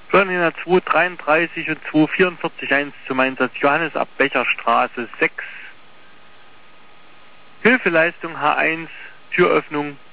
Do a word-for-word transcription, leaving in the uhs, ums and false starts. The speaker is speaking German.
Florian zwei dreiunddreißig und zwei vierundvierzig eins zum Einsatz. Johannes ab Becherstraße sechs. Hilfeleistung H eins, Türöffnung